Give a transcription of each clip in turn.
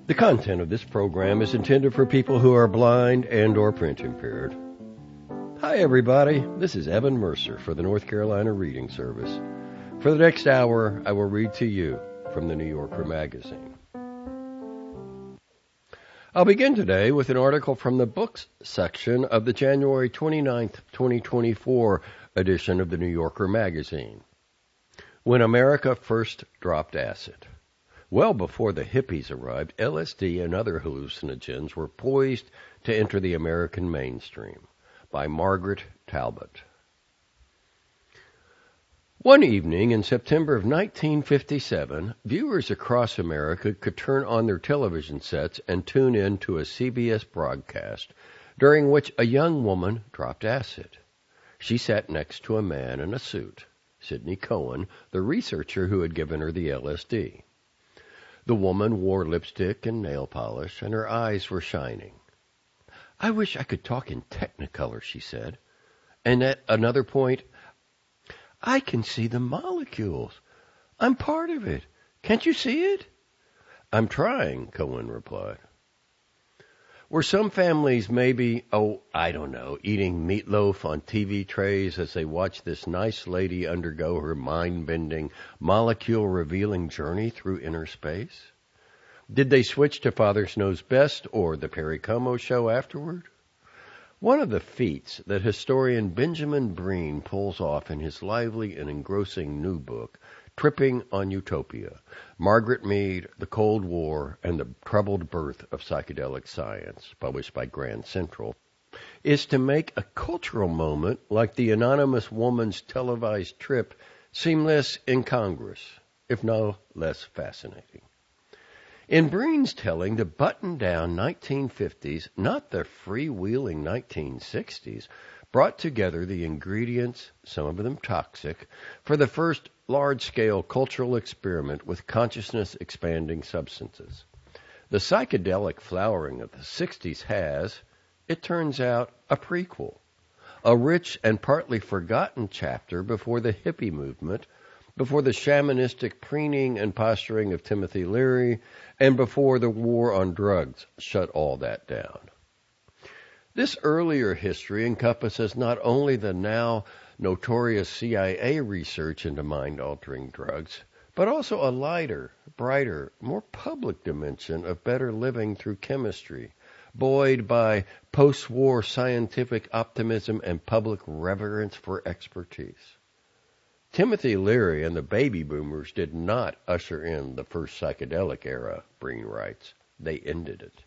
The content of this program is intended for people who are blind and or print impaired. Hi everybody, this is Evan Mercer for the North Carolina Reading Service. For the next hour, I will read to you from the New Yorker magazine. I'll begin today with an article from the books section of the January 29th, 2024 edition of the New Yorker magazine. When America First Dropped Acid. Well before the hippies arrived, LSD and other hallucinogens were poised to enter the American mainstream. By Margaret Talbot. One evening in September of 1957, viewers across America could turn on their television sets and tune in to a CBS broadcast during which a young woman dropped acid. She sat next to a man in a suit, Sidney Cohen, the researcher who had given her the LSD. The woman wore lipstick and nail polish, and her eyes were shining. "I wish I could talk in Technicolor," she said. And at another point, "I can see the molecules. I'm part of it. Can't you see it?" "I'm trying," Cohen replied. Were some families maybe, eating meatloaf on TV trays as they watched this nice lady undergo her mind-bending, molecule-revealing journey through inner space? Did they switch to Father Knows Best or the Perry Como show afterward? One of the feats that historian Benjamin Breen pulls off in his lively and engrossing new book, Tripping on Utopia, Margaret Mead, The Cold War, and the Troubled Birth of Psychedelic Science, published by Grand Central, is to make a cultural moment like the anonymous woman's televised trip seem less incongruous, if no less fascinating. In Breen's telling, the buttoned-down 1950s, not the freewheeling 1960s, brought together the ingredients, some of them toxic, for the first large-scale cultural experiment with consciousness-expanding substances. The psychedelic flowering of the 60s has, it turns out, a prequel, a rich and partly forgotten chapter before the hippie movement, before the shamanistic preening and posturing of Timothy Leary, and before the war on drugs shut all that down. This earlier history encompasses not only the now notorious CIA research into mind-altering drugs, but also a lighter, brighter, more public dimension of better living through chemistry, buoyed by post-war scientific optimism and public reverence for expertise. Timothy Leary and the baby boomers did not usher in the first psychedelic era, Breen writes. They ended it.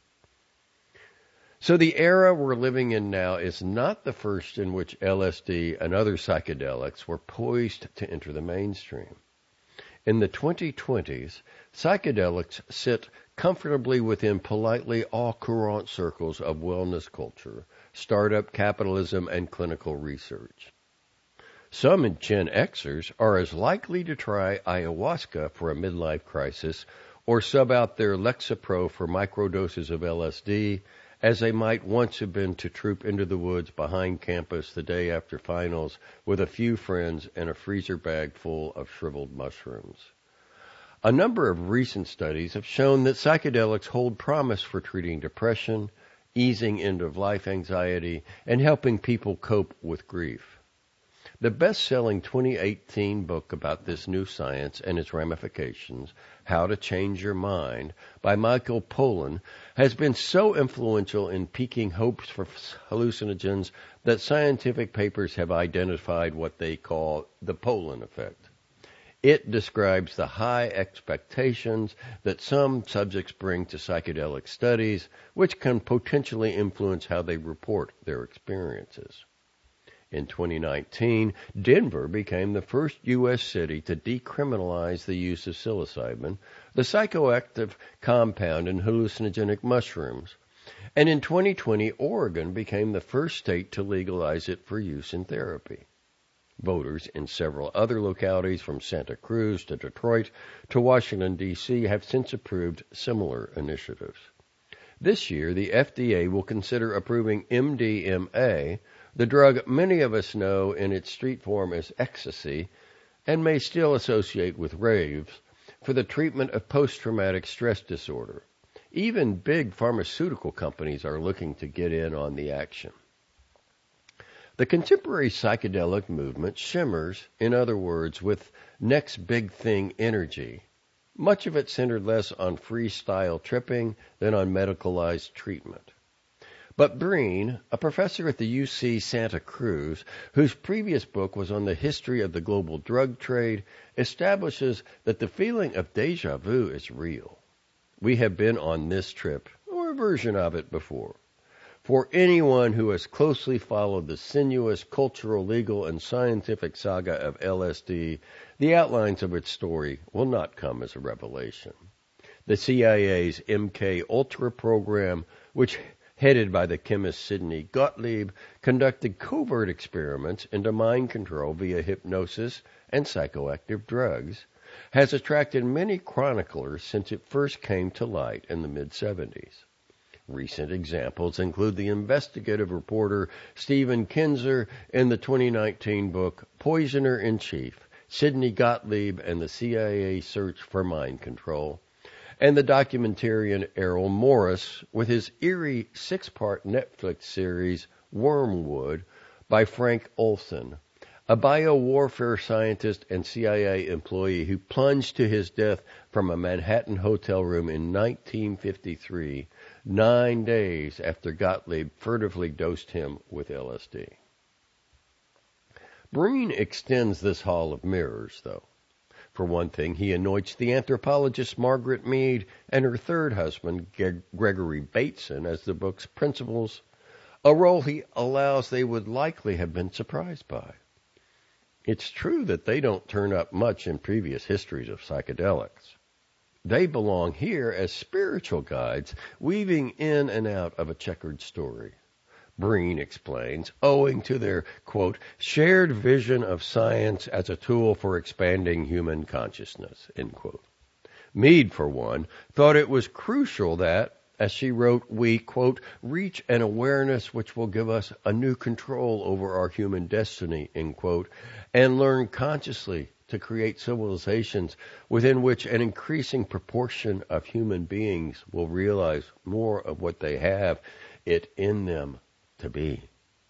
So the era we're living in now is not the first in which LSD and other psychedelics were poised to enter the mainstream. In the 2020s, psychedelics sit comfortably within politely au courant circles of wellness culture, startup capitalism, and clinical research. Some Gen Xers are as likely to try ayahuasca for a midlife crisis or sub out their Lexapro for microdoses of LSD as they might once have been to troop into the woods behind campus the day after finals with a few friends and a freezer bag full of shriveled mushrooms. A number of recent studies have shown that psychedelics hold promise for treating depression, easing end-of-life anxiety, and helping people cope with grief. The best-selling 2018 book about this new science and its ramifications, How to Change Your Mind, by Michael Pollan, has been so influential in piquing hopes for hallucinogens that scientific papers have identified what they call the Pollan effect. It describes the high expectations that some subjects bring to psychedelic studies, which can potentially influence how they report their experiences. In 2019, Denver became the first U.S. city to decriminalize the use of psilocybin, the psychoactive compound in hallucinogenic mushrooms. And in 2020, Oregon became the first state to legalize it for use in therapy. Voters in several other localities from Santa Cruz to Detroit to Washington, D.C. have since approved similar initiatives. This year, the FDA will consider approving MDMA, the drug many of us know in its street form as ecstasy, and may still associate with raves, for the treatment of post-traumatic stress disorder. Even big pharmaceutical companies are looking to get in on the action. The contemporary psychedelic movement shimmers, in other words, with next big thing energy, much of it centered less on freestyle tripping than on medicalized treatment. But Breen, a professor at the UC Santa Cruz, whose previous book was on the history of the global drug trade, establishes that the feeling of déjà vu is real. We have been on this trip, or a version of it, before. For anyone who has closely followed the sinuous cultural, legal, and scientific saga of LSD, the outlines of its story will not come as a revelation. The CIA's MK Ultra program, which headed by the chemist Sidney Gottlieb, conducted covert experiments into mind control via hypnosis and psychoactive drugs, has attracted many chroniclers since it first came to light in the mid-'70s. Recent examples include the investigative reporter Stephen Kinzer in the 2019 book Poisoner in Chief, Sidney Gottlieb and the CIA Search for Mind Control, and the documentarian Errol Morris with his eerie 6-part Netflix series Wormwood by Frank Olson, a biowarfare scientist and CIA employee who plunged to his death from a Manhattan hotel room in 1953, 9 days after Gottlieb furtively dosed him with LSD. Breen extends this hall of mirrors, though. For one thing, he anoints the anthropologist Margaret Mead and her third husband, Gregory Bateson, as the book's principals, a role he allows they would likely have been surprised by. It's true that they don't turn up much in previous histories of psychedelics. They belong here as spiritual guides, weaving in and out of a checkered story. Breen explains, owing to their, quote, shared vision of science as a tool for expanding human consciousness, end quote. Mead, for one, thought it was crucial that, as she wrote, we, quote, reach an awareness which will give us a new control over our human destiny, end quote, and learn consciously to create civilizations within which an increasing proportion of human beings will realize more of what they have it in them to be.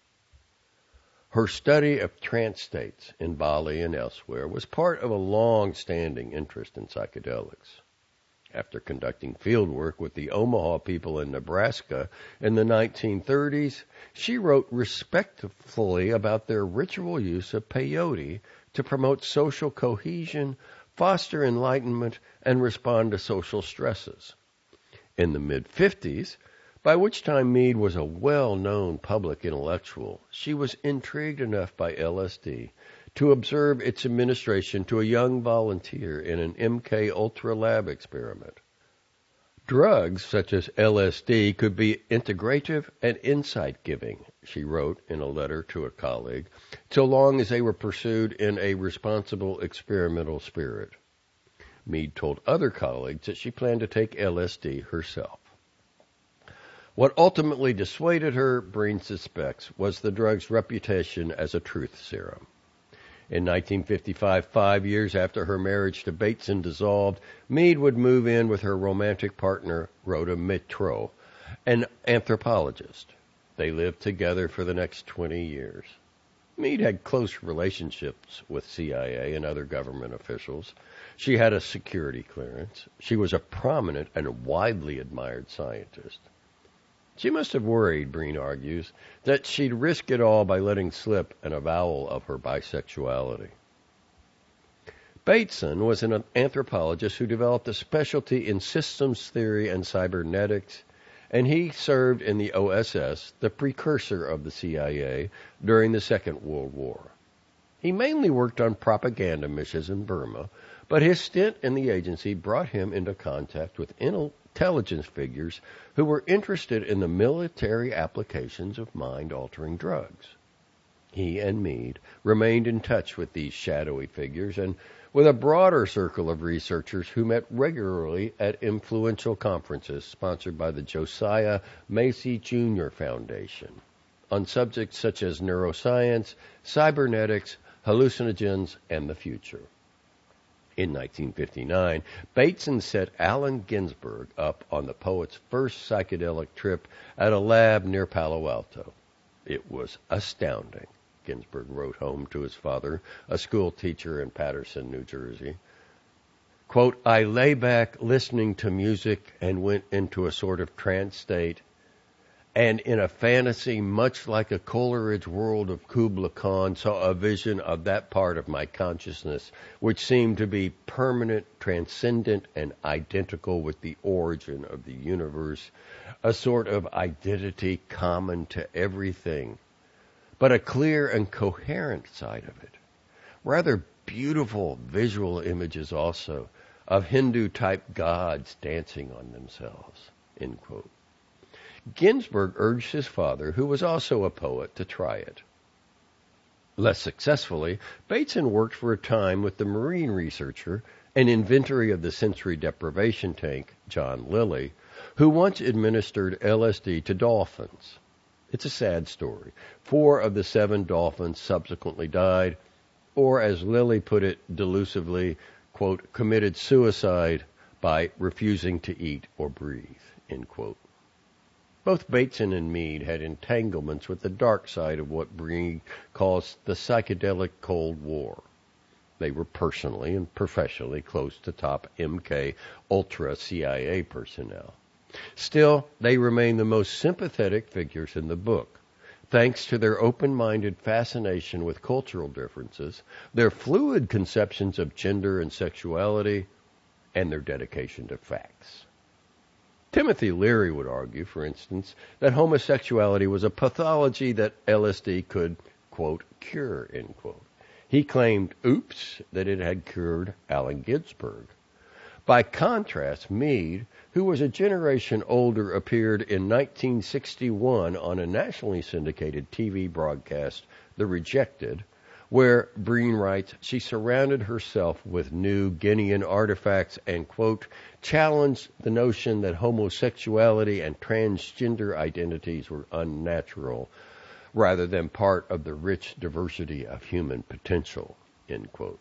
Her study of trance states in Bali and elsewhere was part of a long-standing interest in psychedelics. After conducting field work with the Omaha people in Nebraska in the 1930s, she wrote respectfully about their ritual use of peyote to promote social cohesion, foster enlightenment, and respond to social stresses. In the mid-50s, by which time Mead was a well-known public intellectual, she was intrigued enough by LSD to observe its administration to a young volunteer in an MK Ultra lab experiment. Drugs such as LSD could be integrative and insight-giving, she wrote in a letter to a colleague, so long as they were pursued in a responsible experimental spirit. Mead told other colleagues that she planned to take LSD herself. What ultimately dissuaded her, Breen suspects, was the drug's reputation as a truth serum. In 1955, 5 years after her marriage to Bateson dissolved, Mead would move in with her romantic partner, Rhoda Mitro, an anthropologist. They lived together for the next 20 years. Mead had close relationships with CIA and other government officials. She had a security clearance. She was a prominent and widely admired scientist. She must have worried, Breen argues, that she'd risk it all by letting slip an avowal of her bisexuality. Bateson was an anthropologist who developed a specialty in systems theory and cybernetics, and he served in the OSS, the precursor of the CIA, during the Second World War. He mainly worked on propaganda missions in Burma, but his stint in the agency brought him into contact with intelligence figures who were interested in the military applications of mind-altering drugs. He and Mead remained in touch with these shadowy figures and with a broader circle of researchers who met regularly at influential conferences sponsored by the Josiah Macy Jr. Foundation on subjects such as neuroscience, cybernetics, hallucinogens, and the future. In 1959, Bateson set Allen Ginsberg up on the poet's first psychedelic trip at a lab near Palo Alto. It was astounding, Ginsberg wrote home to his father, a school teacher in Paterson, New Jersey. Quote, I lay back listening to music and went into a sort of trance state, and in a fantasy much like a Coleridge world of Kubla Khan saw a vision of that part of my consciousness which seemed to be permanent, transcendent, and identical with the origin of the universe, a sort of identity common to everything, but a clear and coherent side of it. Rather beautiful visual images also of Hindu-type gods dancing on themselves, end quote. Ginsberg urged his father, who was also a poet, to try it. Less successfully, Bateson worked for a time with the marine researcher and inventor of the sensory deprivation tank, John Lilly, who once administered LSD to dolphins. It's a sad story. 4 of the 7 dolphins subsequently died, or as Lilly put it delusively, quote, committed suicide by refusing to eat or breathe, end quote. Both Bateson and Mead had entanglements with the dark side of what Breen calls the psychedelic Cold War. They were personally and professionally close to top MK Ultra CIA personnel. Still, they remain the most sympathetic figures in the book, thanks to their open-minded fascination with cultural differences, their fluid conceptions of gender and sexuality, and their dedication to facts. Timothy Leary would argue, for instance, that homosexuality was a pathology that LSD could, quote, cure, end quote. He claimed, oops, that it had cured Allen Ginsberg. By contrast, Mead, who was a generation older, appeared in 1961 on a nationally syndicated TV broadcast, The Rejected, where, Breen writes, she surrounded herself with new Guinean artifacts and, quote, challenged the notion that homosexuality and transgender identities were unnatural rather than part of the rich diversity of human potential, end quote.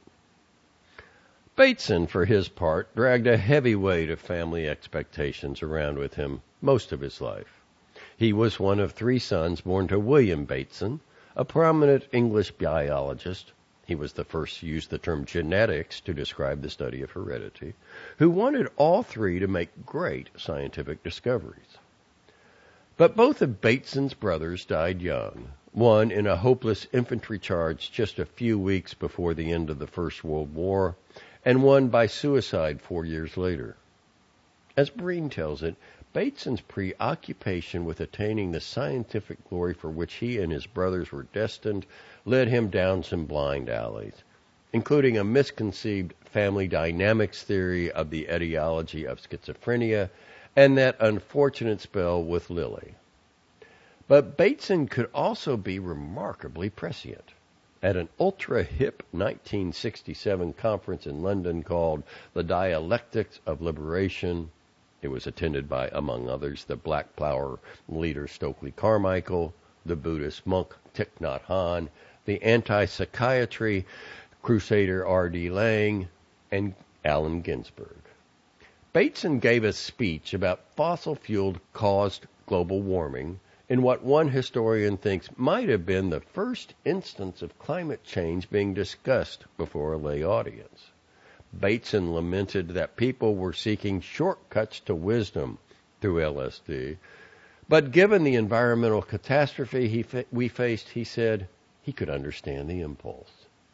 Bateson, for his part, dragged a heavy weight of family expectations around with him most of his life. He was one of 3 sons born to William Bateson, a prominent English biologist. He was the first to use the term genetics to describe the study of heredity, who wanted all 3 to make great scientific discoveries. But both of Bateson's brothers died young, one in a hopeless infantry charge just a few weeks before the end of the First World War, and one by suicide 4 years later. As Breen tells it, Bateson's preoccupation with attaining the scientific glory for which he and his brothers were destined led him down some blind alleys, including a misconceived family dynamics theory of the etiology of schizophrenia and that unfortunate spell with Lilly. But Bateson could also be remarkably prescient. At an ultra-hip 1967 conference in London called The Dialectics of Liberation, it was attended by, among others, the Black Power leader Stokely Carmichael, the Buddhist monk Thich Nhat Hanh, the anti-psychiatry crusader R.D. Laing, and Allen Ginsberg. Bateson gave a speech about fossil-fueled caused global warming in what one historian thinks might have been the first instance of climate change being discussed before a lay audience. Bateson lamented that people were seeking shortcuts to wisdom through LSD, but given the environmental catastrophe we faced, he said he could understand the impulse.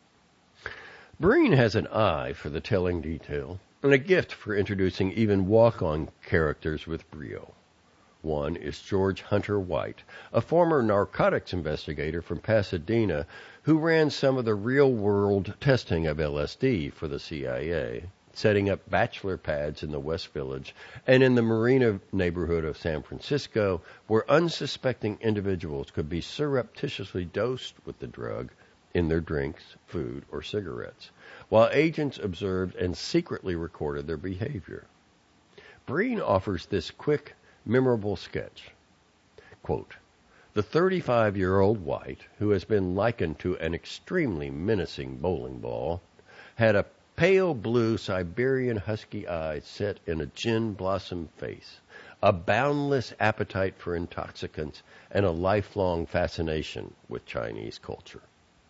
Breen has an eye for the telling detail and a gift for introducing even walk-on characters with brio. One is George Hunter White, a former narcotics investigator from Pasadena who ran some of the real-world testing of LSD for the CIA, setting up bachelor pads in the West Village and in the Marina neighborhood of San Francisco, where unsuspecting individuals could be surreptitiously dosed with the drug in their drinks, food, or cigarettes, while agents observed and secretly recorded their behavior. Breen offers this quick, memorable sketch. Quote, the 35-year-old White, who has been likened to an extremely menacing bowling ball, had a pale blue Siberian husky eyes set in a gin blossom face, a boundless appetite for intoxicants, and a lifelong fascination with Chinese culture.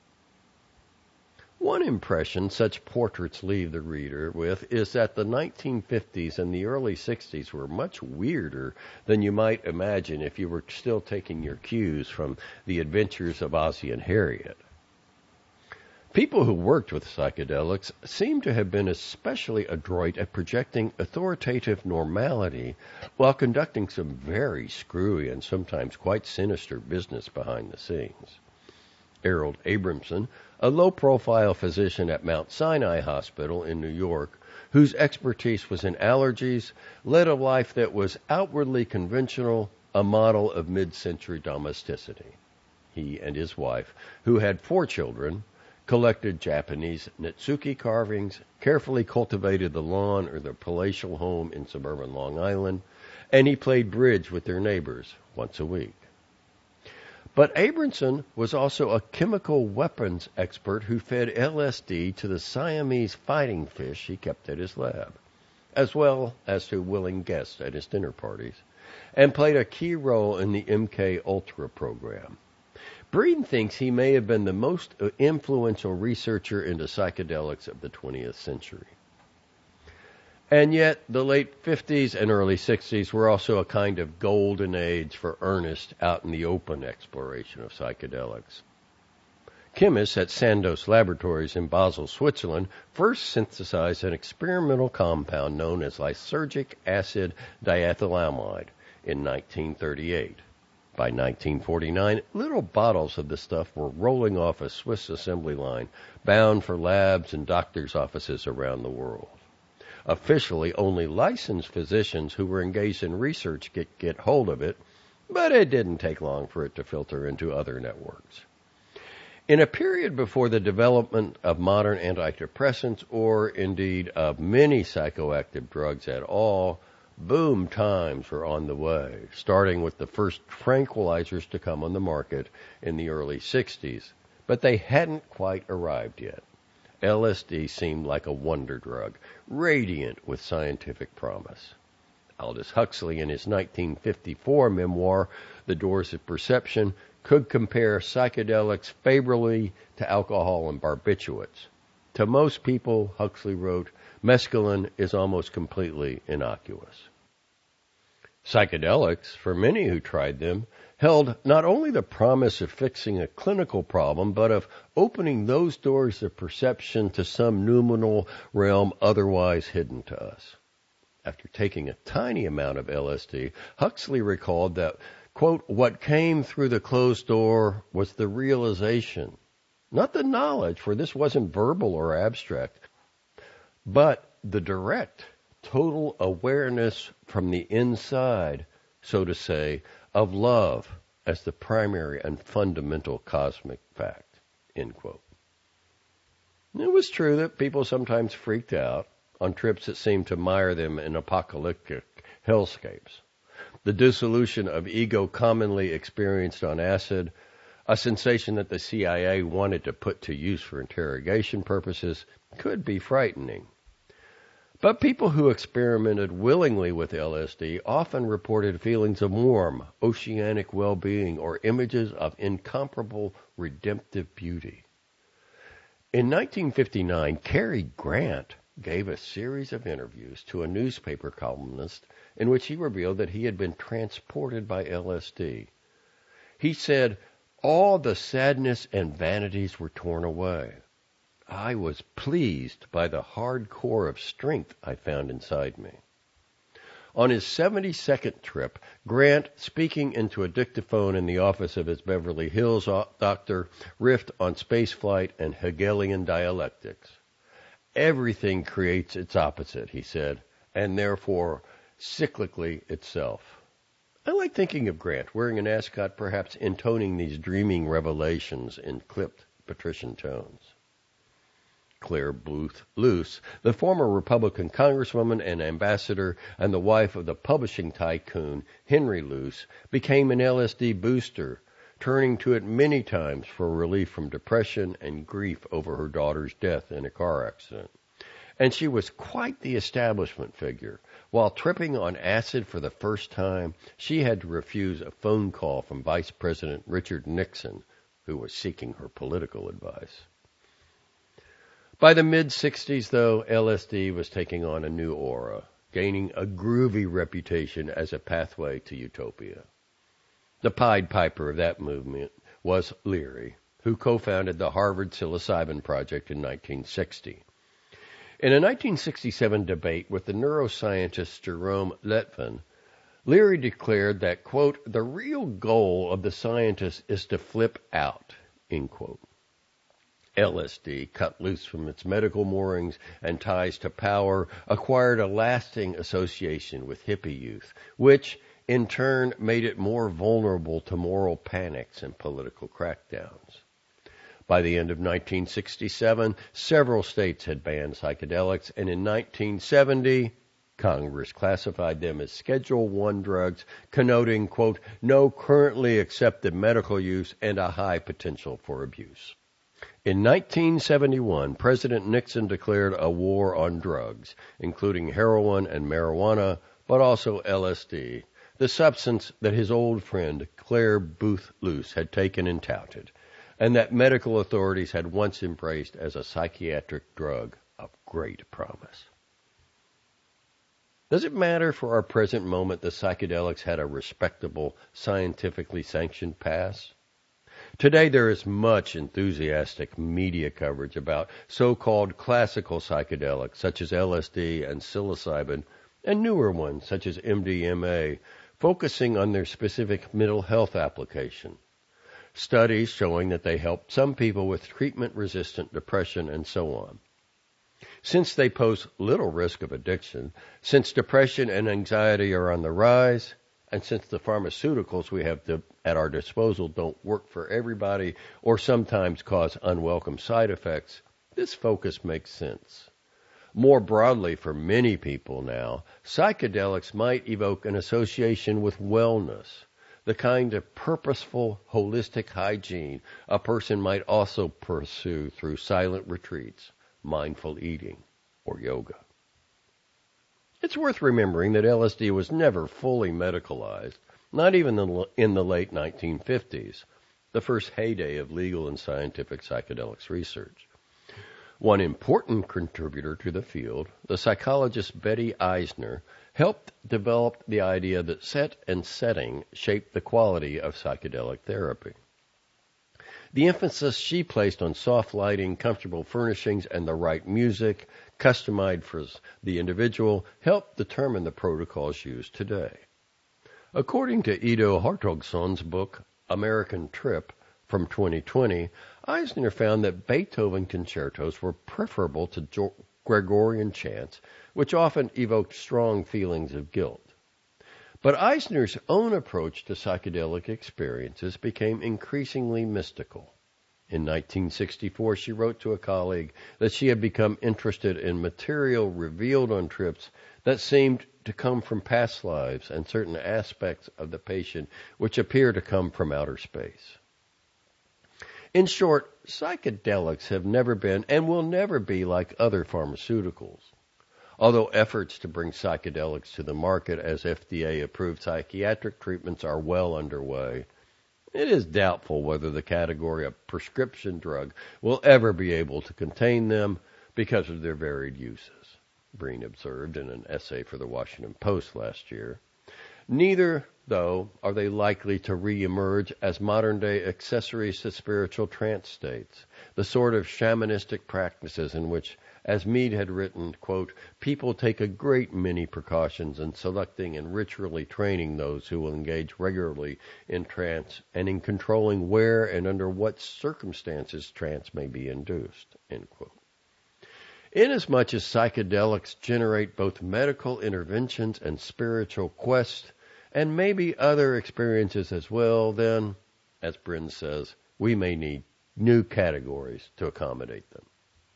One impression such portraits leave the reader with is that the 1950s and the early 60s were much weirder than you might imagine if you were still taking your cues from the adventures of Ozzie and Harriet. People who worked with psychedelics seem to have been especially adroit at projecting authoritative normality while conducting some very screwy and sometimes quite sinister business behind the scenes. Harold Abramson, a low-profile physician at Mount Sinai Hospital in New York, whose expertise was in allergies, led a life that was outwardly conventional, a model of mid-century domesticity. He and his wife, who had 4 children, collected Japanese Netsuke carvings, carefully cultivated the lawn or their palatial home in suburban Long Island, and he played bridge with their neighbors once a week. But Abramson was also a chemical weapons expert who fed LSD to the Siamese fighting fish he kept at his lab, as well as to willing guests at his dinner parties, and played a key role in the MK Ultra program. Breen thinks he may have been the most influential researcher into psychedelics of the 20th century. And yet, the late 50s and early 60s were also a kind of golden age for earnest, out-in-the-open exploration of psychedelics. Chemists at Sandoz Laboratories in Basel, Switzerland, first synthesized an experimental compound known as lysergic acid diethylamide in 1938. By 1949, little bottles of the stuff were rolling off a Swiss assembly line, bound for labs and doctors' offices around the world. Officially, only licensed physicians who were engaged in research get hold of it, but it didn't take long for it to filter into other networks. In a period before the development of modern antidepressants, or indeed of many psychoactive drugs at all, boom times were on the way, starting with the first tranquilizers to come on the market in the early 60s, but they hadn't quite arrived yet. LSD seemed like a wonder drug, radiant with scientific promise. Aldous Huxley, in his 1954 memoir, The Doors of Perception, could compare psychedelics favorably to alcohol and barbiturates. To most people, Huxley wrote, mescaline is almost completely innocuous. Psychedelics, for many who tried them, held not only the promise of fixing a clinical problem, but of opening those doors of perception to some noumenal realm otherwise hidden to us. After taking a tiny amount of LSD, Huxley recalled that, quote, what came through the closed door was the realization, not the knowledge, for this wasn't verbal or abstract, but the direct, total awareness from the inside, so to say, of love as the primary and fundamental cosmic fact, end quote. It was true that people sometimes freaked out on trips that seemed to mire them in apocalyptic hellscapes. The dissolution of ego commonly experienced on acid, a sensation that the CIA wanted to put to use for interrogation purposes, could be frightening. But people who experimented willingly with LSD often reported feelings of warm, oceanic well-being or images of incomparable redemptive beauty. In 1959, Cary Grant gave a series of interviews to a newspaper columnist in which he revealed that he had been transported by LSD. He said, all the sadness and vanities were torn away. I was pleased by the hard core of strength I found inside me. On his 72nd trip, Grant, speaking into a dictaphone in the office of his Beverly Hills doctor, riffed on spaceflight and Hegelian dialectics. Everything creates its opposite, he said, and therefore cyclically itself. I like thinking of Grant wearing an ascot, perhaps intoning these dreaming revelations in clipped patrician tones. Claire Booth Luce, the former Republican congresswoman and ambassador and the wife of the publishing tycoon Henry Luce, became an LSD booster, turning to it many times for relief from depression and grief over her daughter's death in a car accident. and she was quite the establishment figure. While tripping on acid for the first time, she had to refuse a phone call from Vice President Richard Nixon, who was seeking her political advice. By the mid-60s, though, LSD was taking on a new aura, gaining a groovy reputation as a pathway to utopia. The Pied Piper of that movement was Leary, who co-founded the Harvard Psilocybin Project in 1960. In a 1967 debate with the neuroscientist Jerome Letvin, Leary declared that, quote, the real goal of the scientist is to flip out, end quote. LSD, cut loose from its medical moorings and ties to power, acquired a lasting association with hippie youth, which, in turn, made it more vulnerable to moral panics and political crackdowns. By the end of 1967, several states had banned psychedelics, and in 1970, Congress classified them as Schedule I drugs, connoting, quote, no currently accepted medical use and a high potential for abuse. In 1971, President Nixon declared a war on drugs, including heroin and marijuana, but also LSD, the substance that his old friend Clare Boothe Luce had taken and touted, and that medical authorities had once embraced as a psychiatric drug of great promise. Does it matter for our present moment that psychedelics had a respectable, scientifically sanctioned past? Today there is much enthusiastic media coverage about so-called classical psychedelics such as LSD and psilocybin, and newer ones such as MDMA, focusing on their specific mental health application. Studies showing that they help some people with treatment-resistant depression and so on. Since they pose little risk of addiction, since depression and anxiety are on the rise, and since the pharmaceuticals we have at our disposal don't work for everybody or sometimes cause unwelcome side effects, this focus makes sense. More broadly, for many people now, psychedelics might evoke an association with wellness, the kind of purposeful, holistic hygiene a person might also pursue through silent retreats, mindful eating, or yoga. It's worth remembering that LSD was never fully medicalized, not even in the late 1950s, the first heyday of legal and scientific psychedelics research. One important contributor to the field, the psychologist Betty Eisner, helped develop the idea that set and setting shape the quality of psychedelic therapy. The emphasis she placed on soft lighting, comfortable furnishings, and the right music, customized for the individual, helped determine the protocols used today. According to Ido Hartogsson's book, American Trip, from 2020, Eisner found that Beethoven concertos were preferable to Gregorian chants, which often evoked strong feelings of guilt. But Eisner's own approach to psychedelic experiences became increasingly mystical. In 1964, she wrote to a colleague that she had become interested in material revealed on trips that seemed to come from past lives and certain aspects of the patient which appear to come from outer space. In short, psychedelics have never been and will never be like other pharmaceuticals. Although efforts to bring psychedelics to the market as FDA-approved psychiatric treatments are well underway, it is doubtful whether the category of prescription drug will ever be able to contain them because of their varied uses, Breen observed in an essay for the Washington Post last year. Neither, though, are they likely to re-emerge as modern-day accessories to spiritual trance states, the sort of shamanistic practices in which, as Mead had written, quote, people take a great many precautions in selecting and ritually training those who will engage regularly in trance and in controlling where and under what circumstances trance may be induced, end quote. Inasmuch as psychedelics generate both medical interventions and spiritual quests, and maybe other experiences as well, then, as Bryn says, we may need new categories to accommodate them.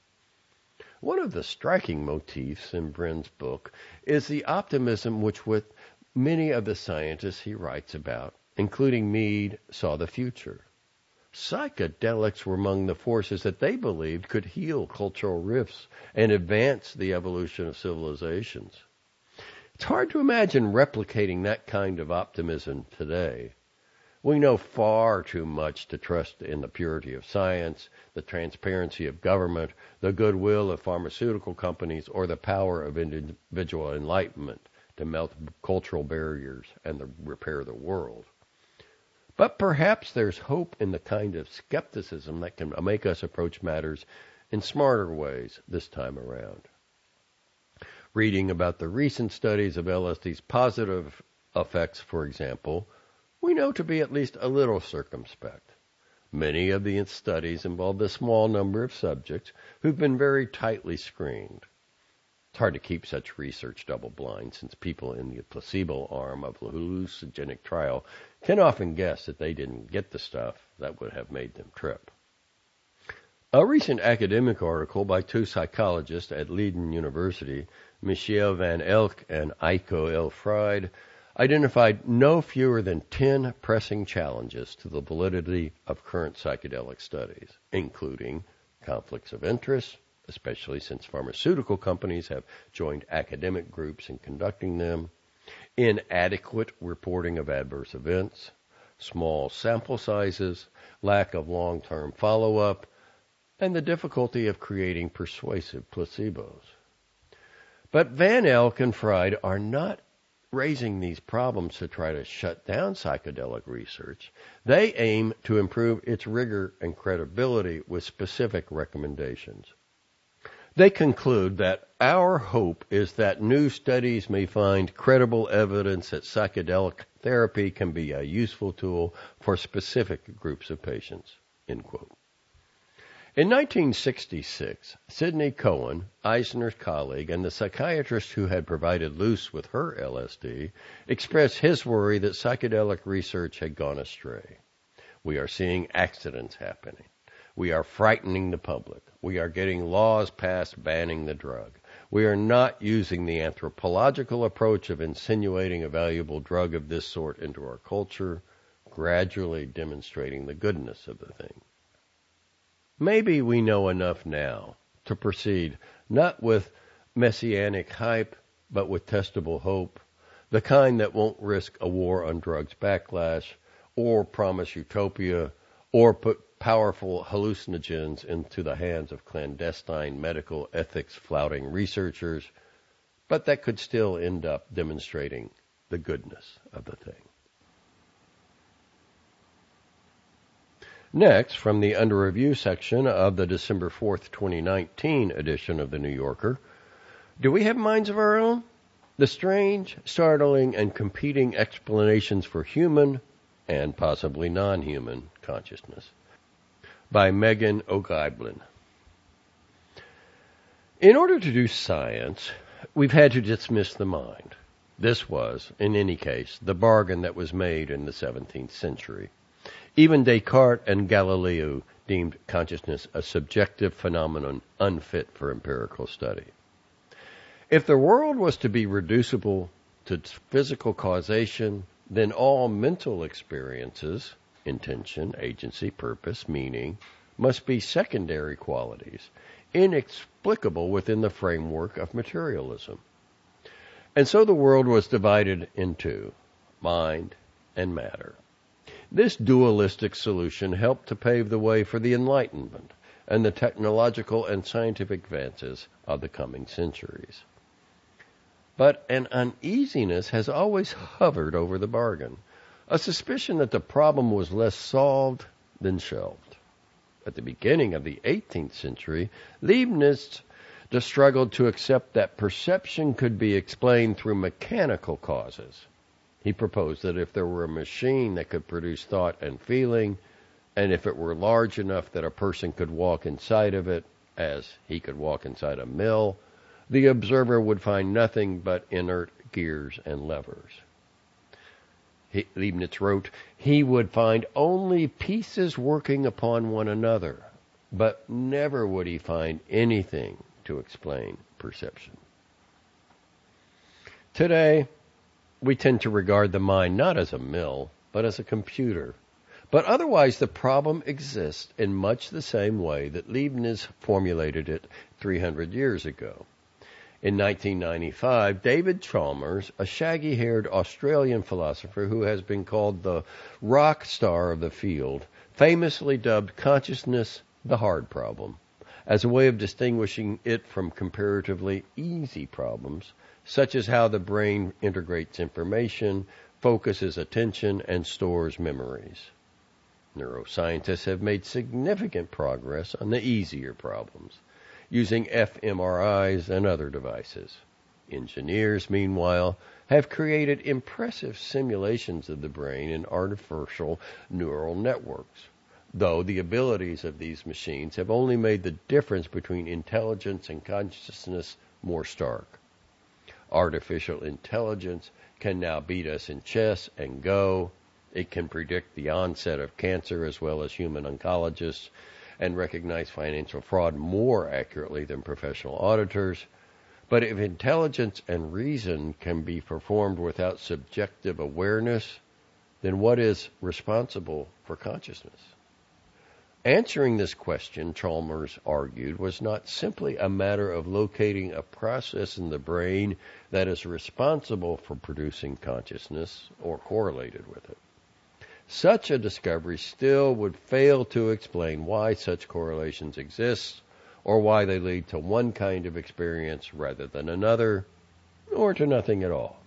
One of the striking motifs in Bryn's book is the optimism which with many of the scientists he writes about, including Mead, saw the future. Psychedelics were among the forces that they believed could heal cultural rifts and advance the evolution of civilizations. It's hard to imagine replicating that kind of optimism today. We know far too much to trust in the purity of science, the transparency of government, the goodwill of pharmaceutical companies, or the power of individual enlightenment to melt cultural barriers and repair the world. But perhaps there's hope in the kind of skepticism that can make us approach matters in smarter ways this time around. Reading about the recent studies of LSD's positive effects, for example, we know to be at least a little circumspect. Many of the studies involved a small number of subjects who've been very tightly screened. It's hard to keep such research double-blind since people in the placebo arm of the hallucinogenic trial can often guess that they didn't get the stuff that would have made them trip. A recent academic article by two psychologists at Leiden University, Michiel van Elk and Eiko L. Fried, identified no fewer than 10 pressing challenges to the validity of current psychedelic studies, including conflicts of interest, especially since pharmaceutical companies have joined academic groups in conducting them, inadequate reporting of adverse events, small sample sizes, lack of long-term follow-up, and the difficulty of creating persuasive placebos. But Van Elk and Fried are not raising these problems to try to shut down psychedelic research. They aim to improve its rigor and credibility with specific recommendations. They conclude that our hope is that new studies may find credible evidence that psychedelic therapy can be a useful tool for specific groups of patients, end quote. In 1966, Sidney Cohen, Eisner's colleague and the psychiatrist who had provided Luce with her LSD, expressed his worry that psychedelic research had gone astray. We are seeing accidents happening. We are frightening the public. We are getting laws passed banning the drug. We are not using the anthropological approach of insinuating a valuable drug of this sort into our culture, gradually demonstrating the goodness of the thing. Maybe we know enough now to proceed not with messianic hype, but with testable hope, the kind that won't risk a war on drugs backlash, or promise utopia, or put powerful hallucinogens into the hands of clandestine medical ethics flouting researchers, but that could still end up demonstrating the goodness of the thing. Next, from the Under Review section of the December 4th, 2019 edition of The New Yorker, do we have minds of our own? The strange, startling, and competing explanations for human, and possibly non-human, consciousness, by Megan O'Geiblin. In order to do science, we've had to dismiss the mind. This was, in any case, the bargain that was made in the 17th century. Even Descartes and Galileo deemed consciousness a subjective phenomenon unfit for empirical study. If the world was to be reducible to physical causation, then all mental experiences, intention, agency, purpose, meaning, must be secondary qualities, inexplicable within the framework of materialism. And so the world was divided into mind and matter. This dualistic solution helped to pave the way for the Enlightenment and the technological and scientific advances of the coming centuries. But an uneasiness has always hovered over the bargain, a suspicion that the problem was less solved than shelved. At the beginning of the 18th century, Leibniz struggled to accept that perception could be explained through mechanical causes. He proposed that if there were a machine that could produce thought and feeling, and if it were large enough that a person could walk inside of it, as he could walk inside a mill, the observer would find nothing but inert gears and levers. Leibniz wrote, he would find only pieces working upon one another, but never would he find anything to explain perception. Today, we tend to regard the mind not as a mill, but as a computer. But otherwise, the problem exists in much the same way that Leibniz formulated it 300 years ago. In 1995, David Chalmers, a shaggy-haired Australian philosopher who has been called the rock star of the field, famously dubbed consciousness the hard problem, as a way of distinguishing it from comparatively easy problems, such as how the brain integrates information, focuses attention, and stores memories. Neuroscientists have made significant progress on the easier problems, using fMRIs and other devices. Engineers, meanwhile, have created impressive simulations of the brain in artificial neural networks, though the abilities of these machines have only made the difference between intelligence and consciousness more stark. Artificial intelligence can now beat us in chess and Go. It can predict the onset of cancer as well as human oncologists, and recognize financial fraud more accurately than professional auditors. But if intelligence and reason can be performed without subjective awareness, then what is responsible for consciousness? Answering this question, Chalmers argued, was not simply a matter of locating a process in the brain that is responsible for producing consciousness or correlated with it. Such a discovery still would fail to explain why such correlations exist, or why they lead to one kind of experience rather than another, or to nothing at all.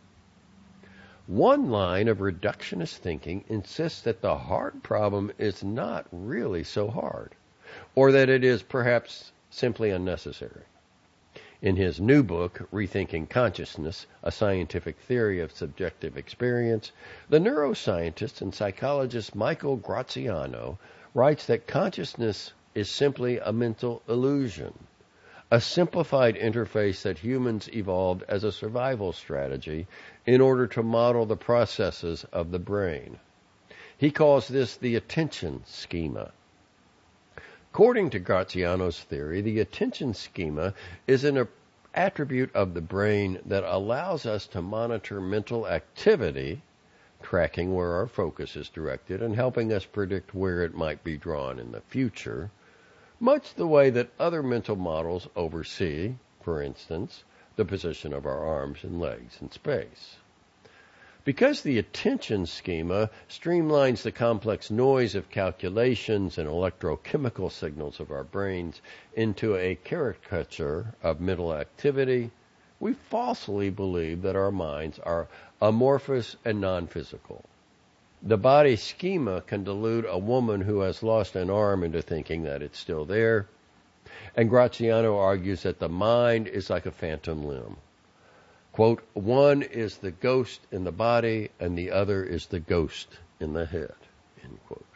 One line of reductionist thinking insists that the hard problem is not really so hard, or that it is perhaps simply unnecessary. In his new book, Rethinking Consciousness, A Scientific Theory of Subjective Experience, the neuroscientist and psychologist Michael Graziano writes that consciousness is simply a mental illusion, a simplified interface that humans evolved as a survival strategy in order to model the processes of the brain. He calls this the attention schema. According to Graziano's theory, the attention schema is an attribute of the brain that allows us to monitor mental activity, tracking where our focus is directed and helping us predict where it might be drawn in the future, much the way that other mental models oversee, for instance, the position of our arms and legs in space. Because the attention schema streamlines the complex noise of calculations and electrochemical signals of our brains into a caricature of mental activity, we falsely believe that our minds are amorphous and non-physical. The body schema can delude a woman who has lost an arm into thinking that it's still there, and Graziano argues that the mind is like a phantom limb. Quote, one is the ghost in the body and the other is the ghost in the head, end quote.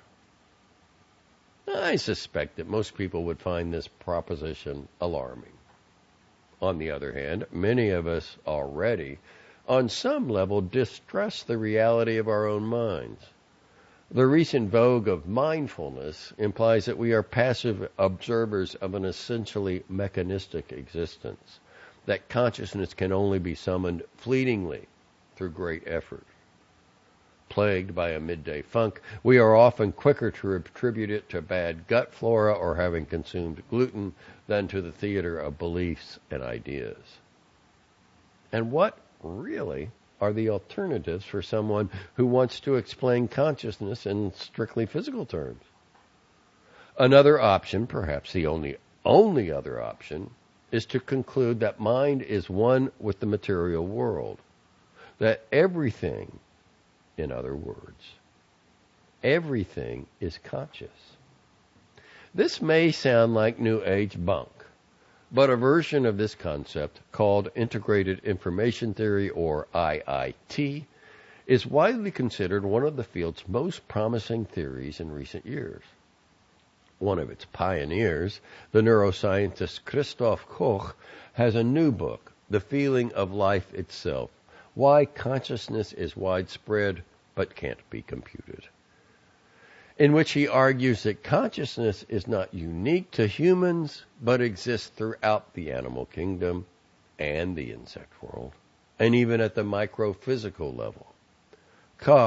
I suspect that most people would find this proposition alarming. On the other hand, many of us already, on some level, distrust the reality of our own minds. The recent vogue of mindfulness implies that we are passive observers of an essentially mechanistic existence, that consciousness can only be summoned fleetingly through great effort. Plagued by a midday funk, we are often quicker to attribute it to bad gut flora or having consumed gluten than to the theater of beliefs and ideas. And what really are the alternatives for someone who wants to explain consciousness in strictly physical terms? Another option, perhaps the only other option, is to conclude that mind is one with the material world, that everything, in other words, everything is conscious. This may sound like New Age bunk, but a version of this concept, called Integrated Information Theory, or IIT, is widely considered one of the field's most promising theories in recent years. One of its pioneers, the neuroscientist Christoph Koch, has a new book, The Feeling of Life Itself, Why Consciousness is Widespread but Can't Be Computed, in which he argues that consciousness is not unique to humans, but exists throughout the animal kingdom and the insect world, and even at the microphysical level. Koch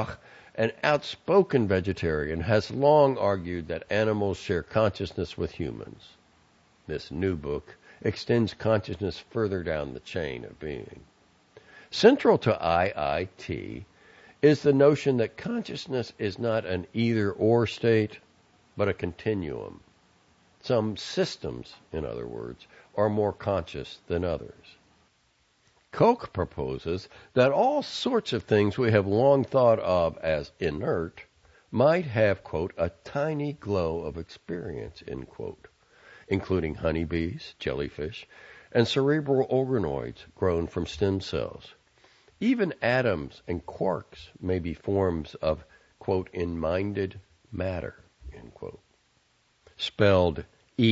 an outspoken vegetarian, has long argued that animals share consciousness with humans. This new book extends consciousness further down the chain of being. Central to IIT is the notion that consciousness is not an either-or state, but a continuum. Some systems, in other words, are more conscious than others. Koch proposes that all sorts of things we have long thought of as inert might have, quote, a tiny glow of experience, end quote, including honeybees, jellyfish, and cerebral organoids grown from stem cells. Even atoms and quarks may be forms of, quote, in-minded matter, end quote, spelled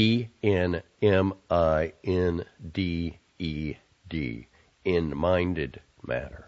E-N-M-I-N-D-E-D, in-minded matter.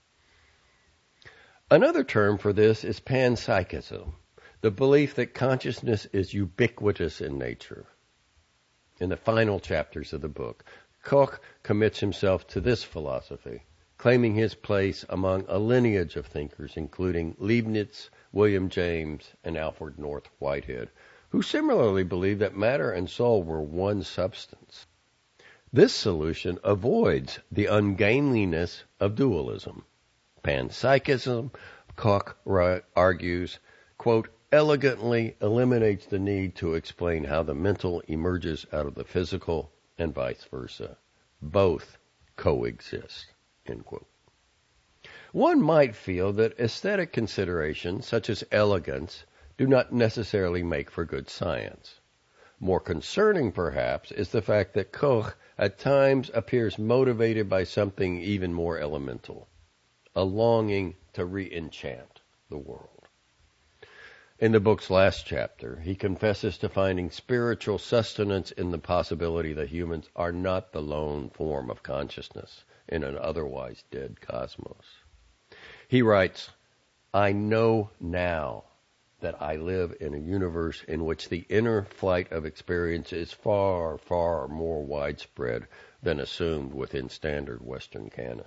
Another term for this is panpsychism, the belief that consciousness is ubiquitous in nature. In the final chapters of the book, Koch commits himself to this philosophy, claiming his place among a lineage of thinkers, including Leibniz, William James, and Alfred North Whitehead, who similarly believed that matter and soul were one substance. This solution avoids the ungainliness of dualism. Panpsychism, Koch argues, quote, elegantly eliminates the need to explain how the mental emerges out of the physical and vice versa. Both coexist, end quote. One might feel that aesthetic considerations, such as elegance, do not necessarily make for good science. More concerning, perhaps, is the fact that Koch at times appears motivated by something even more elemental, a longing to re-enchant the world. In the book's last chapter, he confesses to finding spiritual sustenance in the possibility that humans are not the lone form of consciousness in an otherwise dead cosmos. He writes, I know now that I live in a universe in which the inner flight of experience is far, far more widespread than assumed within standard Western canon.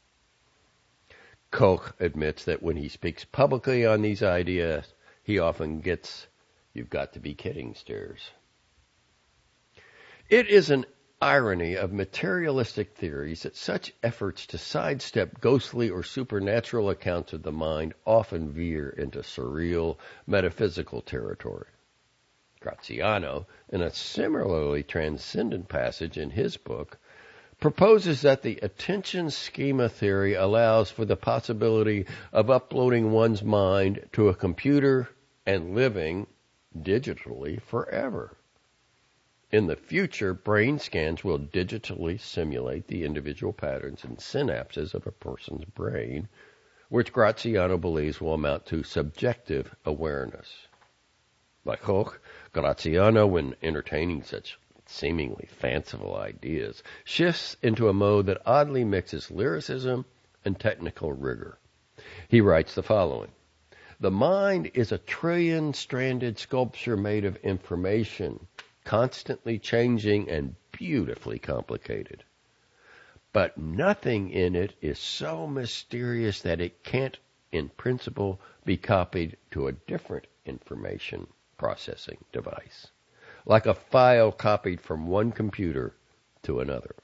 Koch admits that when he speaks publicly on these ideas, he often gets, you've got to be kidding stares. It is an irony of materialistic theories that such efforts to sidestep ghostly or supernatural accounts of the mind often veer into surreal, metaphysical territory. Graziano, in a similarly transcendent passage in his book, proposes that the attention schema theory allows for the possibility of uploading one's mind to a computer and living digitally forever. In the future, brain scans will digitally simulate the individual patterns and synapses of a person's brain, which Graziano believes will amount to subjective awareness. Like Koch, Graziano, when entertaining such seemingly fanciful ideas, shifts into a mode that oddly mixes lyricism and technical rigor. He writes the following: the mind is a trillion-stranded sculpture made of information, constantly changing and beautifully complicated. But nothing in it is so mysterious that it can't, in principle, be copied to a different information processing device, like a file copied from one computer to another.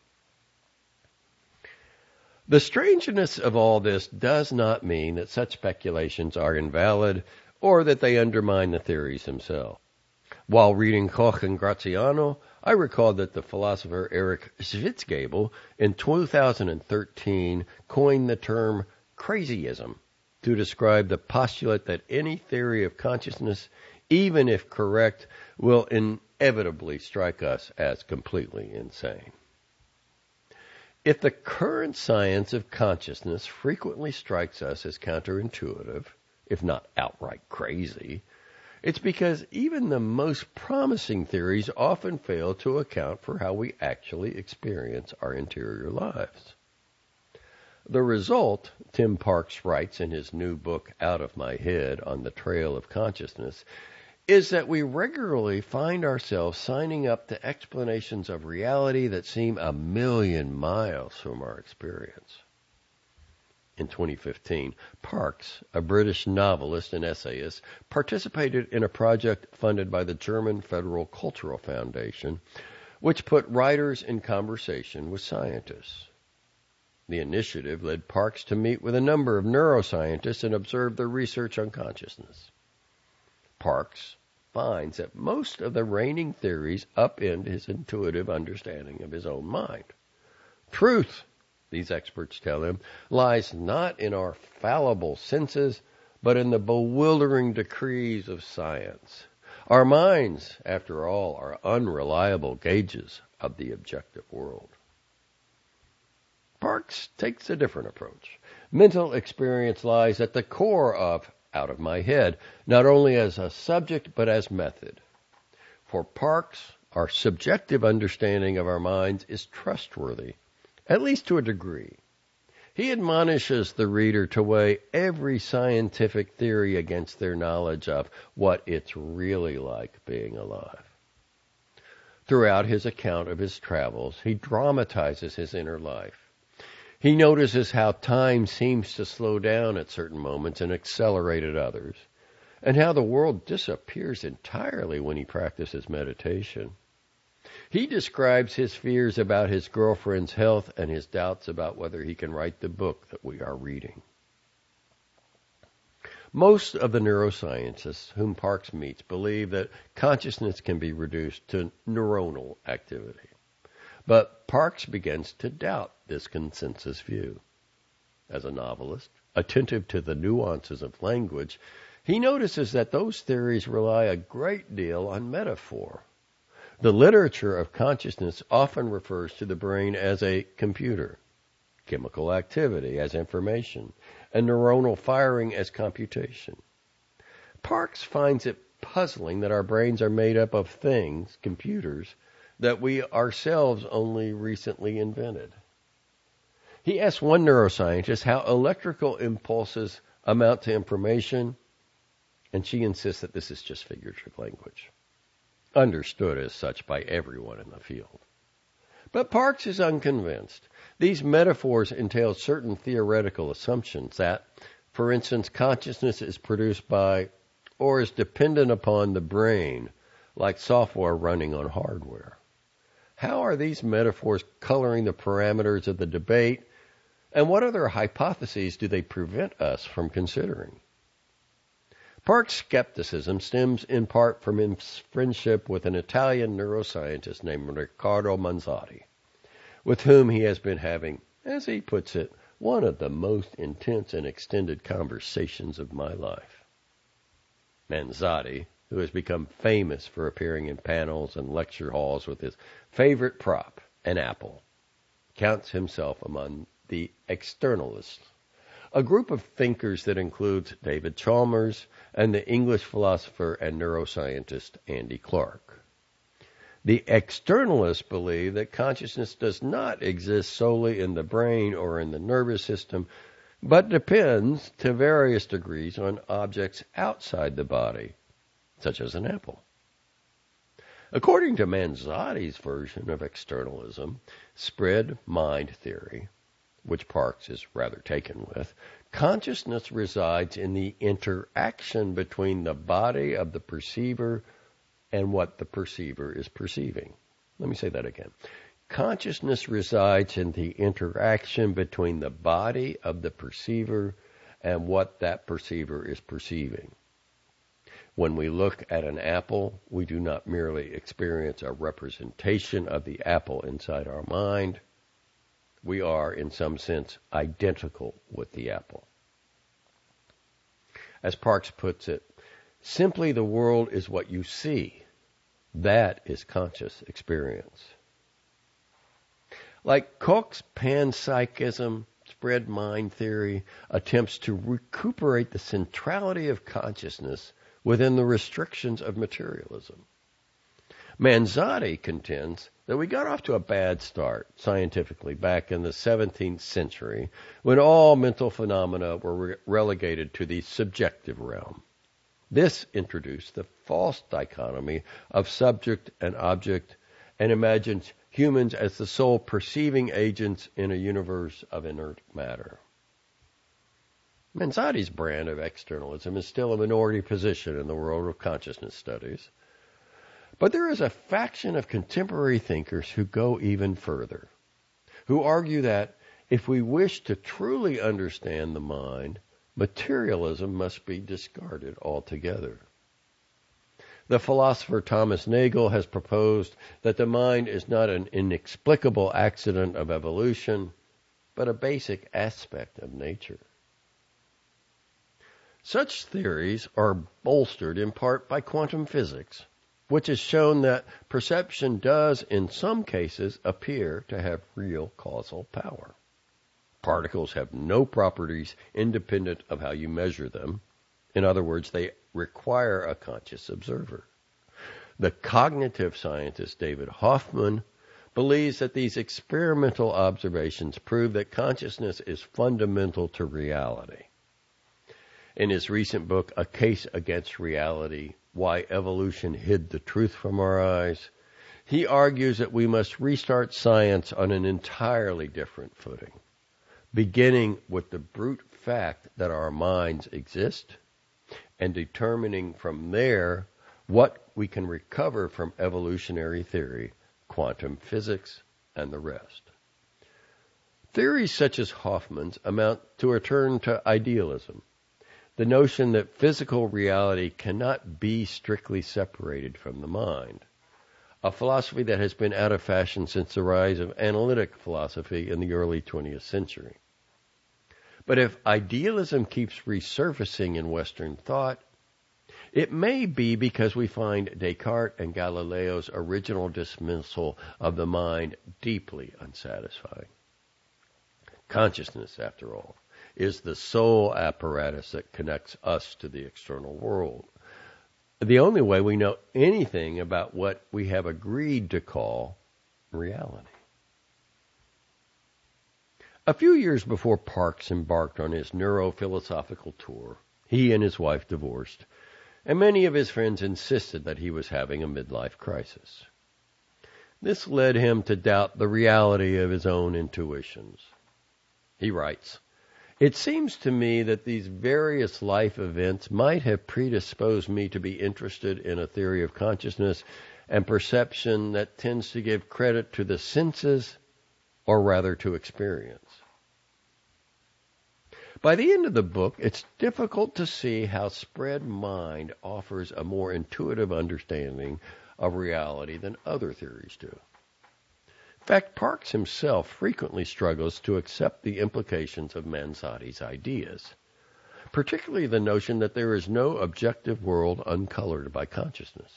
The strangeness of all this does not mean that such speculations are invalid or that they undermine the theories themselves. While reading Koch and Graziano, I recalled that the philosopher Eric Schwitzgebel in 2013 coined the term crazyism to describe the postulate that any theory of consciousness, even if correct, will inevitably strike us as completely insane. If the current science of consciousness frequently strikes us as counterintuitive, if not outright crazy, it's because even the most promising theories often fail to account for how we actually experience our interior lives. The result, Tim Parks writes in his new book, Out of My Head, on the Trail of Consciousness, is that we regularly find ourselves signing up to explanations of reality that seem a million miles from our experience. In 2015, Parkes, a British novelist and essayist, participated in a project funded by the German Federal Cultural Foundation, which put writers in conversation with scientists. The initiative led Parkes to meet with a number of neuroscientists and observe their research on consciousness. Parkes finds that most of the reigning theories upend his intuitive understanding of his own mind. Truth, these experts tell him, lies not in our fallible senses, but in the bewildering decrees of science. Our minds, after all, are unreliable gauges of the objective world. Parkes takes a different approach. Mental experience lies at the core of Out of My Head, not only as a subject, but as method. For Parkes, our subjective understanding of our minds is trustworthy, at least to a degree. He admonishes the reader to weigh every scientific theory against their knowledge of what it's really like being alive. Throughout his account of his travels, he dramatizes his inner life. He notices how time seems to slow down at certain moments and accelerate at others, and how the world disappears entirely when he practices meditation. He describes his fears about his girlfriend's health and his doubts about whether he can write the book that we are reading. Most of the neuroscientists whom Parkes meets believe that consciousness can be reduced to neuronal activity. But Parkes begins to doubt this consensus view. As a novelist, attentive to the nuances of language, he notices that those theories rely a great deal on metaphor. The literature of consciousness often refers to the brain as a computer, chemical activity as information, and neuronal firing as computation. Parkes finds it puzzling that our brains are made up of things, computers, that we ourselves only recently invented. He asks one neuroscientist how electrical impulses amount to information, and she insists that this is just figurative language, understood as such by everyone in the field. But Parkes is unconvinced. These metaphors entail certain theoretical assumptions that, for instance, consciousness is produced by or is dependent upon the brain, like software running on hardware. How are these metaphors coloring the parameters of the debate, and what other hypotheses do they prevent us from considering? Parkes' skepticism stems in part from his friendship with an Italian neuroscientist named Riccardo Manzotti, with whom he has been having, as he puts it, one of the most intense and extended conversations of my life. Manzotti, who has become famous for appearing in panels and lecture halls with his favorite prop, an apple, counts himself among the externalists, a group of thinkers that includes David Chalmers and the English philosopher and neuroscientist Andy Clark. The externalists believe that consciousness does not exist solely in the brain or in the nervous system, but depends to various degrees on objects outside the body, such as an apple. According to Manzotti's version of externalism, spread mind theory, which Parkes is rather taken with, consciousness resides in the interaction between the body of the perceiver and what the perceiver is perceiving. Let me say that again. Consciousness resides in the interaction between the body of the perceiver and what that perceiver is perceiving. When we look at an apple, we do not merely experience a representation of the apple inside our mind. We are, in some sense, identical with the apple. As Parkes puts it, simply the world is what you see. That is conscious experience. Like Koch's panpsychism, spread mind theory attempts to recuperate the centrality of consciousness within the restrictions of materialism. Manzotti contends that we got off to a bad start scientifically back in the 17th century when all mental phenomena were relegated to the subjective realm. This introduced the false dichotomy of subject and object and imagines humans as the sole perceiving agents in a universe of inert matter. Manzati's brand of externalism is still a minority position in the world of consciousness studies. But there is a faction of contemporary thinkers who go even further, who argue that if we wish to truly understand the mind, materialism must be discarded altogether. The philosopher Thomas Nagel has proposed that the mind is not an inexplicable accident of evolution, but a basic aspect of nature. Such theories are bolstered in part by quantum physics, which has shown that perception does, in some cases, appear to have real causal power. Particles have no properties independent of how you measure them. In other words, they require a conscious observer. The cognitive scientist David Hoffman believes that these experimental observations prove that consciousness is fundamental to reality. In his recent book, A Case Against Reality, Why Evolution Hid the Truth from Our Eyes, he argues that we must restart science on an entirely different footing, beginning with the brute fact that our minds exist and determining from there what we can recover from evolutionary theory, quantum physics, and the rest. Theories such as Hoffman's amount to a turn to idealism, the notion that physical reality cannot be strictly separated from the mind, a philosophy that has been out of fashion since the rise of analytic philosophy in the early 20th century. But if idealism keeps resurfacing in Western thought, it may be because we find Descartes and Galileo's original dismissal of the mind deeply unsatisfying. Consciousness, after all, is the sole apparatus that connects us to the external world. The only way we know anything about what we have agreed to call reality. A few years before Parkes embarked on his neurophilosophical tour, he and his wife divorced, and many of his friends insisted that he was having a midlife crisis. This led him to doubt the reality of his own intuitions. He writes, "It seems to me that these various life events might have predisposed me to be interested in a theory of consciousness and perception that tends to give credit to the senses, or rather to experience." By the end of the book, it's difficult to see how spread mind offers a more intuitive understanding of reality than other theories do. In fact, Parkes himself frequently struggles to accept the implications of Manzati's ideas, particularly the notion that there is no objective world uncolored by consciousness.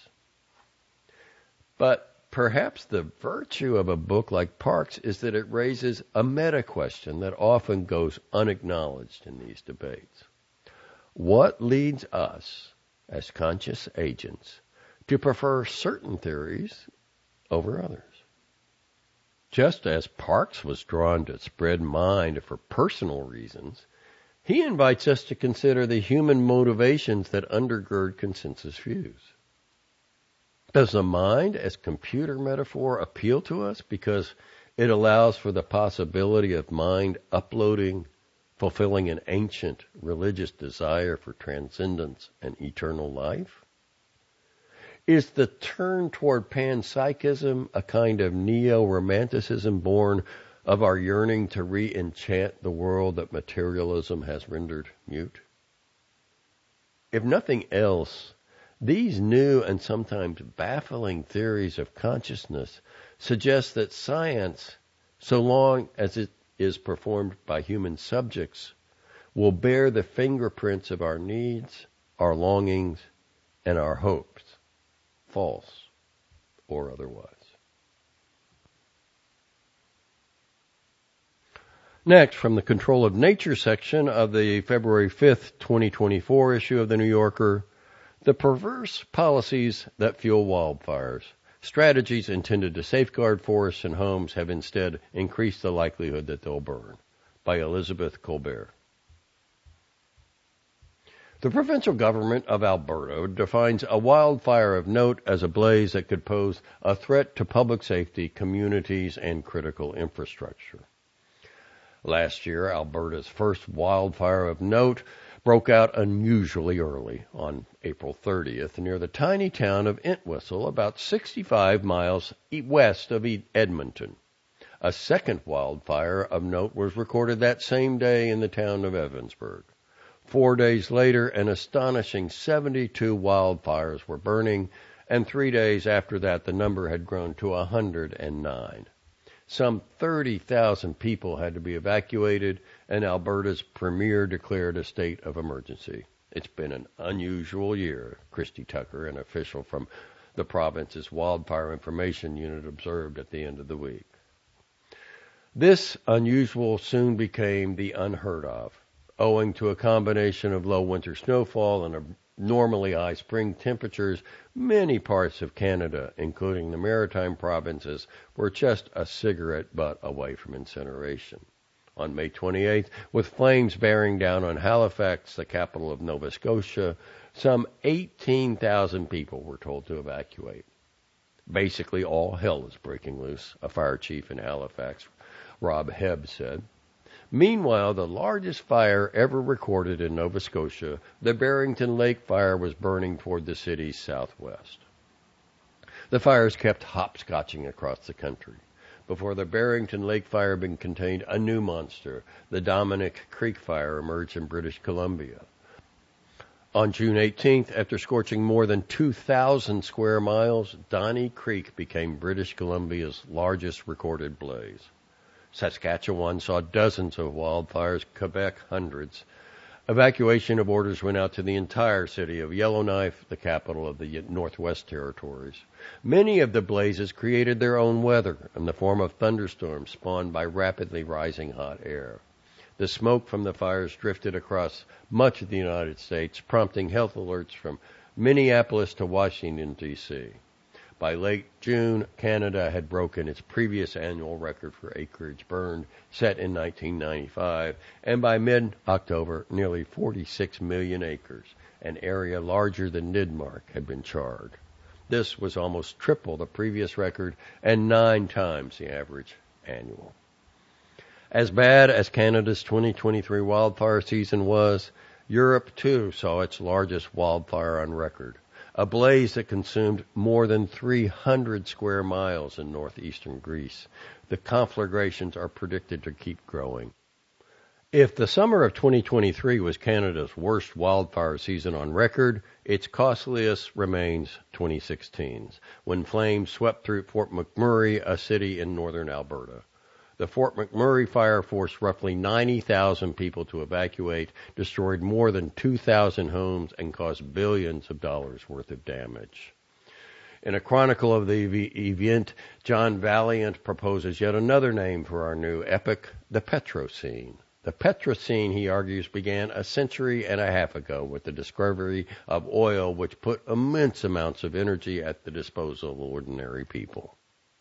But perhaps the virtue of a book like Parkes is that it raises a meta-question that often goes unacknowledged in these debates. What leads us, as conscious agents, to prefer certain theories over others? Just as Parkes was drawn to spread mind for personal reasons, he invites us to consider the human motivations that undergird consensus views. Does the mind as computer metaphor appeal to us because it allows for the possibility of mind uploading, fulfilling an ancient religious desire for transcendence and eternal life? Is the turn toward panpsychism a kind of neo-romanticism born of our yearning to re-enchant the world that materialism has rendered mute? If nothing else, these new and sometimes baffling theories of consciousness suggest that science, so long as it is performed by human subjects, will bear the fingerprints of our needs, our longings, and our hopes, false or otherwise. Next, from the Control of Nature section of the February 5th, 2024 issue of The New Yorker, the perverse policies that fuel wildfires. Strategies intended to safeguard forests and homes have instead increased the likelihood that they'll burn. By Elizabeth Colbert. The provincial government of Alberta defines a wildfire of note as a blaze that could pose a threat to public safety, communities, and critical infrastructure. Last year, Alberta's first wildfire of note broke out unusually early on April 30th near the tiny town of Entwistle, about 65 miles west of Edmonton. A second wildfire of note was recorded that same day in the town of Evansburg. 4 days later, an astonishing 72 wildfires were burning, and 3 days after that, the number had grown to 109. Some 30,000 people had to be evacuated, and Alberta's premier declared a state of emergency. It's been an unusual year, Christy Tucker, an official from the province's Wildfire Information Unit, observed at the end of the week. This unusual soon became the unheard of, owing to a combination of low winter snowfall and abnormally high spring temperatures. Many parts of Canada, including the maritime provinces, were just a cigarette butt away from incineration. On May 28th, with flames bearing down on Halifax, the capital of Nova Scotia, some 18,000 people were told to evacuate. Basically, all hell is breaking loose, a fire chief in Halifax, Rob Hebb, said. Meanwhile, the largest fire ever recorded in Nova Scotia, the Barrington Lake Fire, was burning toward the city's southwest. The fires kept hopscotching across the country. Before the Barrington Lake Fire had been contained, a new monster, the Dominic Creek Fire, emerged in British Columbia. On June 18th, after scorching more than 2,000 square miles, Donnie Creek became British Columbia's largest recorded blaze. Saskatchewan saw dozens of wildfires, Quebec hundreds. Evacuation of orders went out to the entire city of Yellowknife, the capital of the Northwest Territories. Many of the blazes created their own weather in the form of thunderstorms spawned by rapidly rising hot air. The smoke from the fires drifted across much of the United States, prompting health alerts from Minneapolis to Washington, D.C. By late June, Canada had broken its previous annual record for acreage burned, set in 1995, and by mid-October, nearly 46 million acres, an area larger than Nidmark, had been charred. This was almost triple the previous record and 9 times the average annual. As bad as Canada's 2023 wildfire season was, Europe, too, saw its largest wildfire on record. A blaze that consumed more than 300 square miles in northeastern Greece. The conflagrations are predicted to keep growing. If the summer of 2023 was Canada's worst wildfire season on record, its costliest remains 2016's, when flames swept through Fort McMurray, a city in northern Alberta. The Fort McMurray fire forced roughly 90,000 people to evacuate, destroyed more than 2,000 homes, and caused billions of dollars worth of damage. In a chronicle of the event, John Valiant proposes yet another name for our new epic, the Petrocene. The Petrocene, he argues, began a century and a half ago with the discovery of oil, which put immense amounts of energy at the disposal of ordinary people.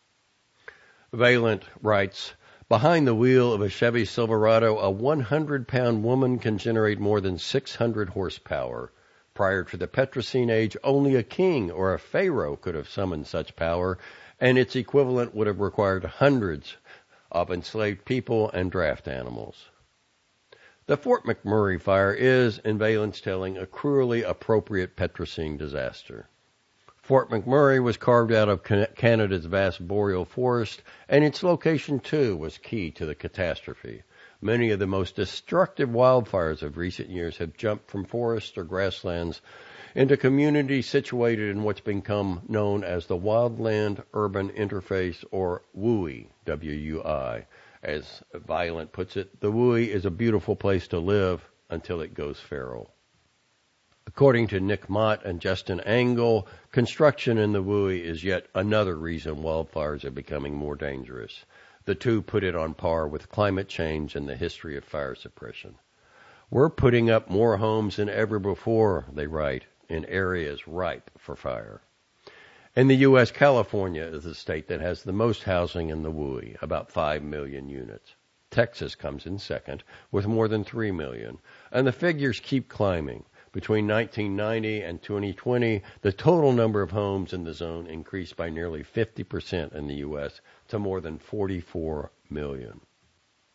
Valiant writes, behind the wheel of a Chevy Silverado, a 100-pound woman can generate more than 600 horsepower. Prior to the Petrocene age, only a king or a pharaoh could have summoned such power, and its equivalent would have required hundreds of enslaved people and draft animals. The Fort McMurray fire is, in Valiant's telling, a cruelly appropriate Petrocene disaster. Fort McMurray was carved out of Canada's vast boreal forest, and its location, too, was key to the catastrophe. Many of the most destructive wildfires of recent years have jumped from forests or grasslands into communities situated in what's become known as the Wildland-Urban Interface, or WUI, W-U-I. As Valiant puts it, the WUI is a beautiful place to live until it goes feral. According to Nick Mott and Justin Angle, construction in the WUI is yet another reason wildfires are becoming more dangerous. The two put it on par with climate change and the history of fire suppression. We're putting up more homes than ever before, they write, in areas ripe for fire. In the U.S., California is the state that has the most housing in the WUI, about 5 million units. Texas comes in second, with more than 3 million, and the figures keep climbing. Between 1990 and 2020, the total number of homes in the zone increased by nearly 50% in the U.S. to more than 44 million.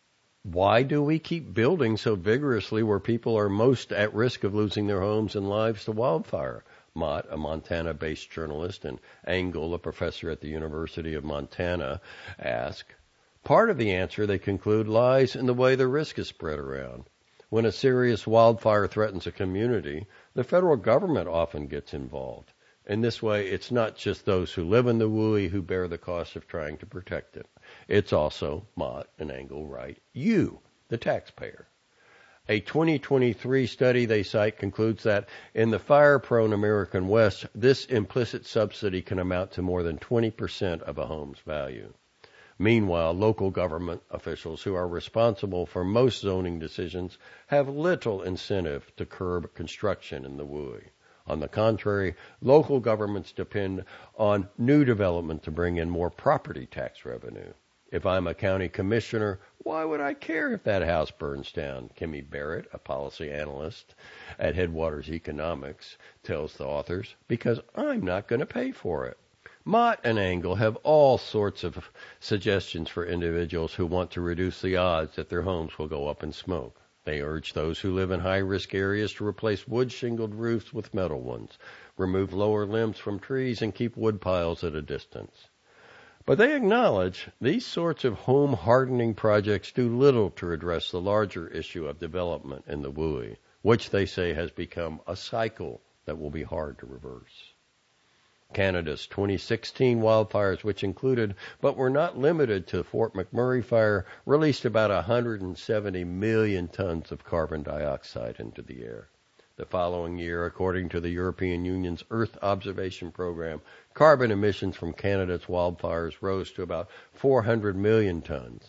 Why do we keep building so vigorously where people are most at risk of losing their homes and lives to wildfire? Mott, a Montana-based journalist, and Engel, a professor at the University of Montana, ask. Part of the answer, they conclude, lies in the way the risk is spread around. When a serious wildfire threatens a community, the federal government often gets involved. In this way, it's not just those who live in the WUI who bear the cost of trying to protect it. It's also, Mott and Engel write, you, the taxpayer. A 2023 study they cite concludes that in the fire-prone American West, this implicit subsidy can amount to more than 20% of a home's value. Meanwhile, local government officials who are responsible for most zoning decisions have little incentive to curb construction in the WUI. On the contrary, local governments depend on new development to bring in more property tax revenue. If I'm a county commissioner, why would I care if that house burns down? Kimmy Barrett, a policy analyst at Headwaters Economics, tells the authors, because I'm not going to pay for it. Mott and Engel have all sorts of suggestions for individuals who want to reduce the odds that their homes will go up in smoke. They urge those who live in high-risk areas to replace wood-shingled roofs with metal ones, remove lower limbs from trees, and keep wood piles at a distance. But they acknowledge these sorts of home-hardening projects do little to address the larger issue of development in the WUI, which they say has become a cycle that will be hard to reverse. Canada's 2016 wildfires, which included but were not limited to Fort McMurray fire, released about 170 million tons of carbon dioxide into the air. The following year, according to the European Union's Earth Observation Program, carbon emissions from Canada's wildfires rose to about 400 million tons.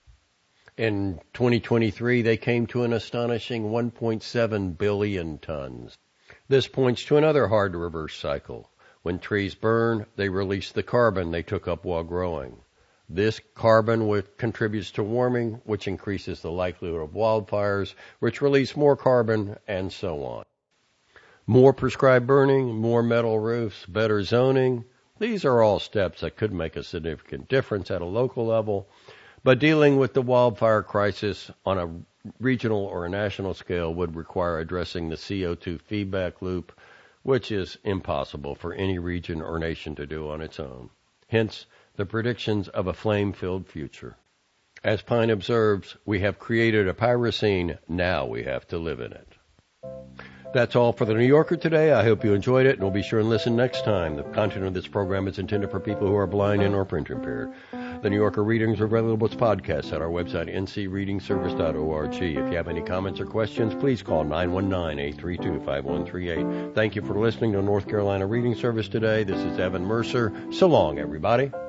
In 2023, they came to an astonishing 1.7 billion tons. This points to another hard-to-reverse cycle. When trees burn, they release the carbon they took up while growing. This carbon contributes to warming, which increases the likelihood of wildfires, which release more carbon, and so on. More prescribed burning, more metal roofs, better zoning. These are all steps that could make a significant difference at a local level, but dealing with the wildfire crisis on a regional or a national scale would require addressing the CO2 feedback loop, which is impossible for any region or nation to do on its own. Hence, the predictions of a flame-filled future. As Pine observes, we have created a pyrocene, now we have to live in it. That's all for the New Yorker today. I hope you enjoyed it, and we'll be sure and listen next time. The content of this program is intended for people who are blind and or print impaired. The New Yorker readings are available as podcasts at our website, ncreadingservice.org. If you have any comments or questions, please call 919-832-5138. Thank you for listening to North Carolina Reading Service today. This is Evan Mercer. So long, everybody.